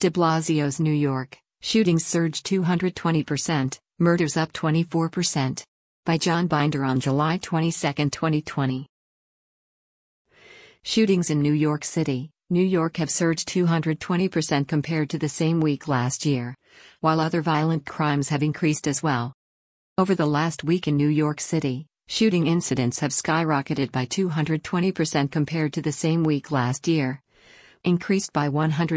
De Blasio's New York, shootings surged 220%, murders up 24%. By John Binder on July 22, 2020. Shootings in New York City, New York have surged 220% compared to the same week last year, while other violent crimes have increased as well. Over the last week in New York City, shooting incidents have skyrocketed by 220% compared to the same week last year, increased by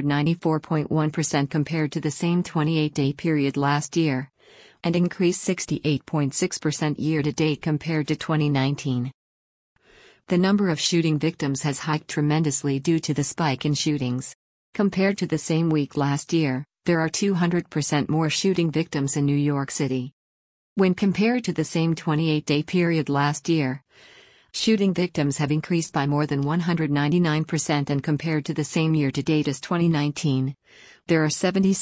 194.1% compared to the same 28-day period last year, and increased 68.6% year-to-date compared to 2019. The number of shooting victims has hiked tremendously due to the spike in shootings. Compared to the same week last year, there are 200% more shooting victims in New York City. When compared to the same 28-day period last year, shooting victims have increased by more than 199%, and compared to the same year-to-date as 2019, there are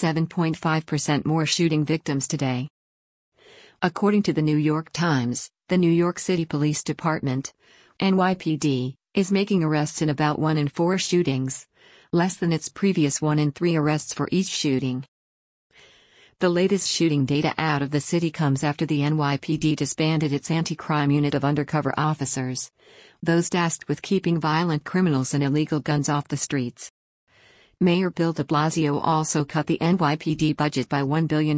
77.5% more shooting victims today. According to the New York Times, the New York City Police Department, NYPD, is making arrests in about 1 in 4 shootings, less than its previous 1 in 3 arrests for each shooting. The latest shooting data out of the city comes after the NYPD disbanded its anti-crime unit of undercover officers, those tasked with keeping violent criminals and illegal guns off the streets. Mayor Bill de Blasio also cut the NYPD budget by $1 billion.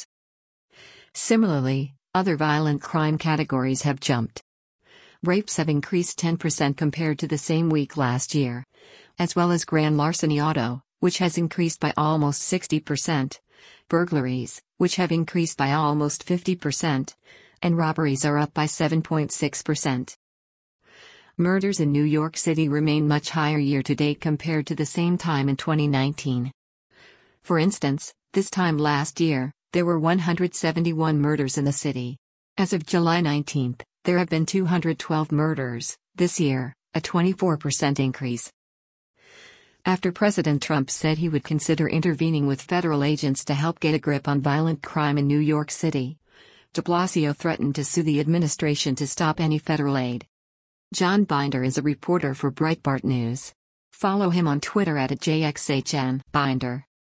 Similarly, other violent crime categories have jumped. Rapes have increased 10% compared to the same week last year, as well as grand larceny auto, which has increased by almost 60%, burglaries, which have increased by almost 50%, and robberies are up by 7.6%. Murders in New York City remain much higher year-to-date compared to the same time in 2019. For instance, this time last year, there were 171 murders in the city. As of July 19, there have been 212 murders, this year, a 24% increase. After President Trump said he would consider intervening with federal agents to help get a grip on violent crime in New York City, de Blasio threatened to sue the administration to stop any federal aid. John Binder is a reporter for Breitbart News. Follow him on Twitter @JXHN Binder.